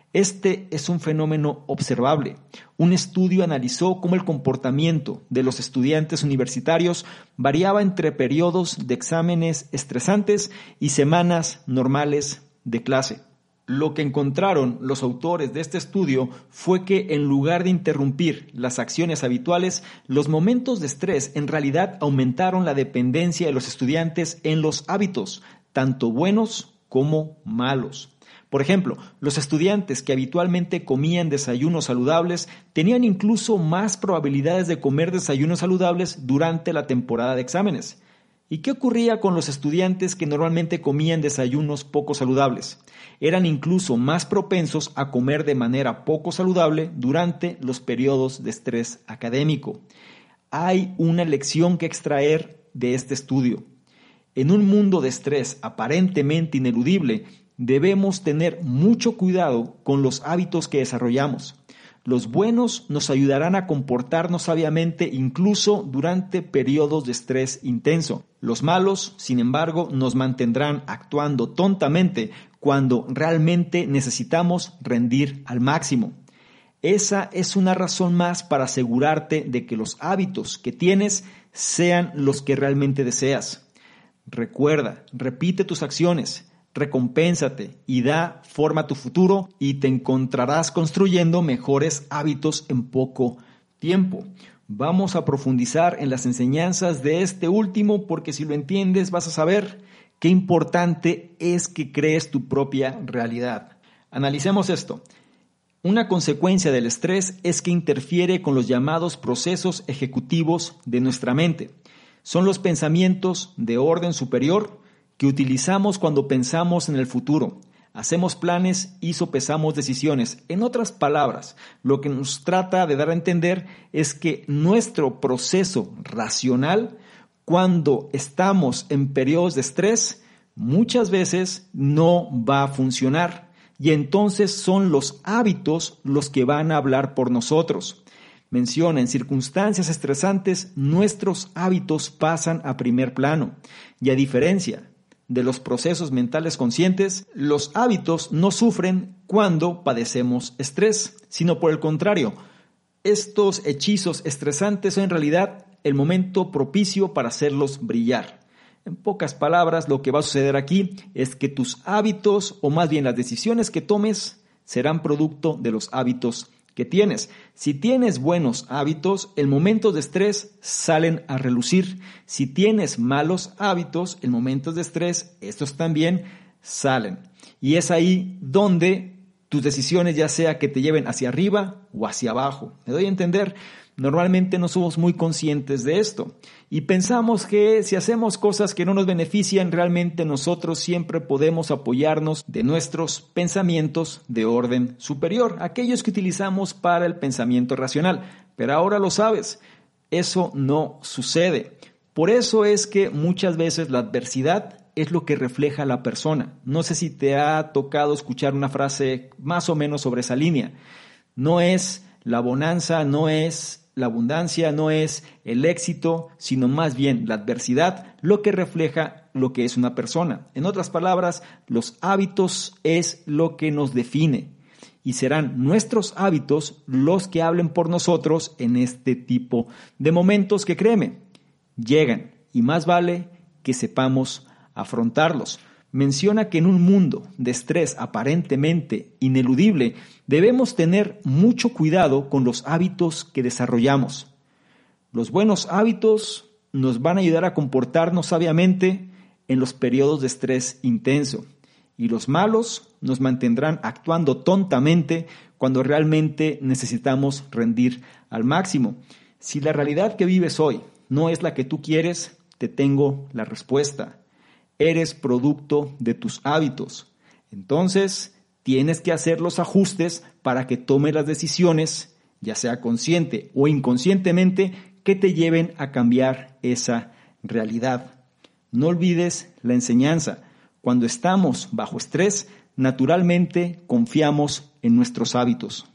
A: Este es un fenómeno observable. Un estudio analizó cómo el comportamiento de los estudiantes universitarios variaba entre periodos de exámenes estresantes y semanas normales de clase. Lo que encontraron los autores de este estudio fue que en lugar de interrumpir las acciones habituales, los momentos de estrés en realidad aumentaron la dependencia de los estudiantes en los hábitos, tanto buenos como malos. Por ejemplo, los estudiantes que habitualmente comían desayunos saludables tenían incluso más probabilidades de comer desayunos saludables durante la temporada de exámenes. ¿Y qué ocurría con los estudiantes que normalmente comían desayunos poco saludables? Eran incluso más propensos a comer de manera poco saludable durante los periodos de estrés académico. Hay una lección que extraer de este estudio. En un mundo de estrés aparentemente ineludible, debemos tener mucho cuidado con los hábitos que desarrollamos. Los buenos nos ayudarán a comportarnos sabiamente incluso durante periodos de estrés intenso. Los malos, sin embargo, nos mantendrán actuando tontamente cuando realmente necesitamos rendir al máximo. Esa es una razón más para asegurarte de que los hábitos que tienes sean los que realmente deseas. Recuerda, repite tus acciones. Recompénsate y da forma a tu futuro y te encontrarás construyendo mejores hábitos en poco tiempo. Vamos a profundizar en las enseñanzas de este último porque si lo entiendes vas a saber qué importante es que crees tu propia realidad. Analicemos esto. Una consecuencia del estrés es que interfiere con los llamados procesos ejecutivos de nuestra mente. Son los pensamientos de orden superior que utilizamos cuando pensamos en el futuro, hacemos planes y sopesamos decisiones. En otras palabras, lo que nos trata de dar a entender es que nuestro proceso racional cuando estamos en periodos de estrés, muchas veces no va a funcionar. Y entonces son los hábitos los que van a hablar por nosotros. Menciona, en circunstancias estresantes, nuestros hábitos pasan a primer plano. Y a diferencia de los procesos mentales conscientes, los hábitos no sufren cuando padecemos estrés, sino por el contrario. Estos hechizos estresantes son en realidad el momento propicio para hacerlos brillar. En pocas palabras, lo que va a suceder aquí es que tus hábitos, o más bien las decisiones que tomes, serán producto de los hábitos que tienes. Si tienes buenos hábitos, en momentos de estrés salen a relucir. Si tienes malos hábitos, en momentos de estrés, estos también salen. Y es ahí donde tus decisiones, ya sea que te lleven hacia arriba o hacia abajo. ¿Me doy a entender? Normalmente no somos muy conscientes de esto y pensamos que si hacemos cosas que no nos benefician, realmente nosotros siempre podemos apoyarnos de nuestros pensamientos de orden superior, aquellos que utilizamos para el pensamiento racional. Pero ahora lo sabes, eso no sucede. Por eso es que muchas veces la adversidad es lo que refleja a la persona. No sé si te ha tocado escuchar una frase más o menos sobre esa línea. No es la bonanza, no es la abundancia, no es el éxito, sino más bien la adversidad, lo que refleja lo que es una persona. En otras palabras, los hábitos es lo que nos define y serán nuestros hábitos los que hablen por nosotros en este tipo de momentos que, créeme, llegan y más vale que sepamos afrontarlos. Menciona que en un mundo de estrés aparentemente ineludible, debemos tener mucho cuidado con los hábitos que desarrollamos. Los buenos hábitos nos van a ayudar a comportarnos sabiamente en los periodos de estrés intenso y los malos nos mantendrán actuando tontamente cuando realmente necesitamos rendir al máximo. Si la realidad que vives hoy no es la que tú quieres, te tengo la respuesta. Eres producto de tus hábitos. Entonces, tienes que hacer los ajustes para que tomes las decisiones, ya sea consciente o inconscientemente, que te lleven a cambiar esa realidad. No olvides la enseñanza. Cuando estamos bajo estrés, naturalmente confiamos en nuestros hábitos.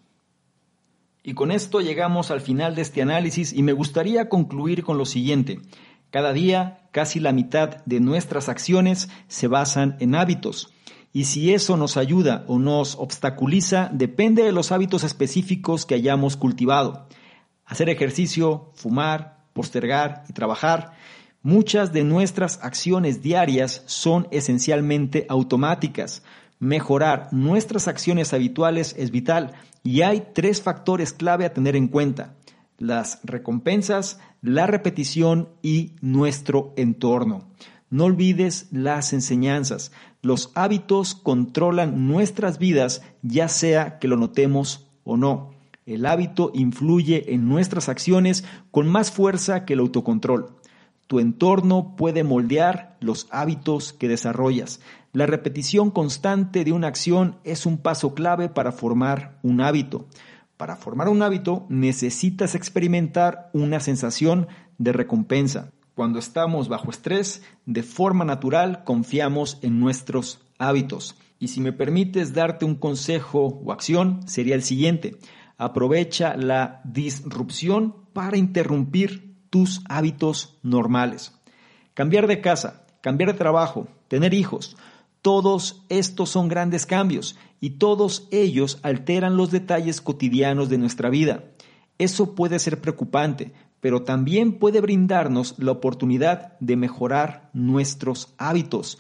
A: Y con esto llegamos al final de este análisis y me gustaría concluir con lo siguiente. Cada día, casi la mitad de nuestras acciones se basan en hábitos. Y si eso nos ayuda o nos obstaculiza, depende de los hábitos específicos que hayamos cultivado. Hacer ejercicio, fumar, postergar y trabajar. Muchas de nuestras acciones diarias son esencialmente automáticas. Mejorar nuestras acciones habituales es vital y hay 3 factores clave a tener en cuenta: las recompensas, la repetición y nuestro entorno. No olvides las enseñanzas. Los hábitos controlan nuestras vidas, ya sea que lo notemos o no. El hábito influye en nuestras acciones con más fuerza que el autocontrol. Tu entorno puede moldear los hábitos que desarrollas. La repetición constante de una acción es un paso clave para formar un hábito. Para formar un hábito necesitas experimentar una sensación de recompensa. Cuando estamos bajo estrés, de forma natural confiamos en nuestros hábitos. Y si me permites darte un consejo o acción, sería el siguiente: aprovecha la disrupción para interrumpir tus hábitos normales. Cambiar de casa, cambiar de trabajo, tener hijos, todos estos son grandes cambios y todos ellos alteran los detalles cotidianos de nuestra vida. Eso puede ser preocupante, pero también puede brindarnos la oportunidad de mejorar nuestros hábitos.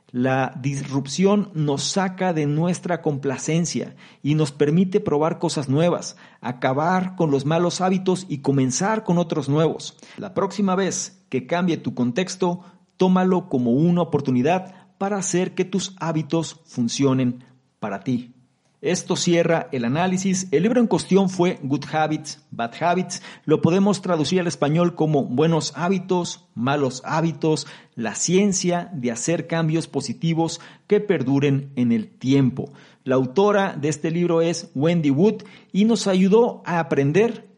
A: La disrupción nos saca de nuestra complacencia y nos permite probar cosas nuevas, acabar con los malos hábitos y comenzar con otros nuevos. La próxima vez que cambie tu contexto, tómalo como una oportunidad para hacer que tus hábitos funcionen para ti. Esto cierra el análisis. El libro en cuestión fue Good Habits, Bad Habits. Lo podemos traducir al español como Buenos hábitos, malos hábitos, la ciencia de hacer cambios positivos que perduren en el tiempo. La autora de este libro es Wendy Wood y nos ayudó a aprender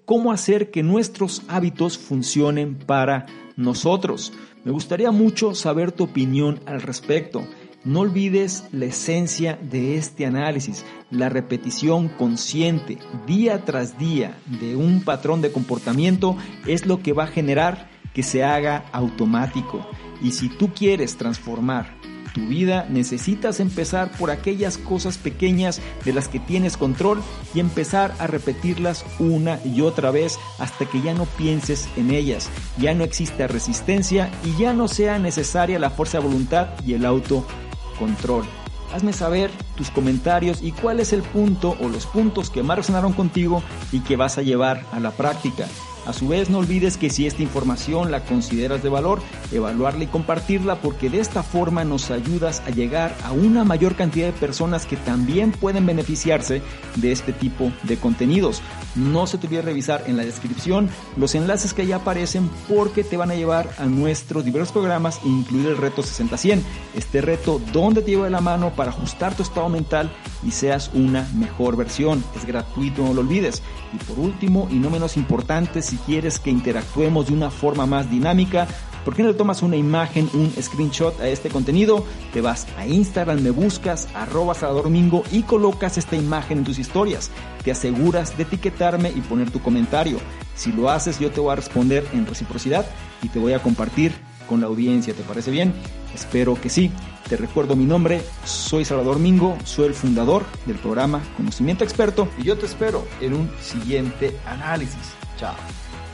A: cómo hacer que nuestros hábitos funcionen para nosotros. Me gustaría mucho saber tu opinión al respecto. No olvides la esencia de este análisis, la repetición consciente día tras día de un patrón de comportamiento es lo que va a generar que se haga automático. Y si tú quieres transformar tu vida, necesitas empezar por aquellas cosas pequeñas de las que tienes control y empezar a repetirlas una y otra vez hasta que ya no pienses en ellas, ya no exista resistencia y ya no sea necesaria la fuerza de voluntad y el autocontrol. Hazme saber tus comentarios y cuál es el punto o los puntos que más resonaron contigo y que vas a llevar a la práctica. A su vez, no olvides que si esta información la consideras de valor, evaluarla y compartirla, porque de esta forma nos ayudas a llegar a una mayor cantidad de personas que también pueden beneficiarse de este tipo de contenidos. No se te olvide revisar en la descripción los enlaces que ya aparecen, porque te van a llevar a nuestros diversos programas, incluido el reto 60-100. Este reto donde te lleva de la mano para ajustar tu estado mental y seas una mejor versión. Es gratuito, no lo olvides. Y por último, y no menos importante, si quieres que interactuemos de una forma más dinámica, ¿por qué no le tomas una imagen, un screenshot a este contenido? Te vas a Instagram, me buscas @SalvadorMingo y colocas esta imagen en tus historias. Te aseguras de etiquetarme y poner tu comentario. Si lo haces, yo te voy a responder en reciprocidad y te voy a compartir con la audiencia. ¿Te parece bien? Espero que sí. Te recuerdo mi nombre, soy Salvador Mingo, soy el fundador del programa Conocimiento Experto y yo te espero en un siguiente análisis. Chao.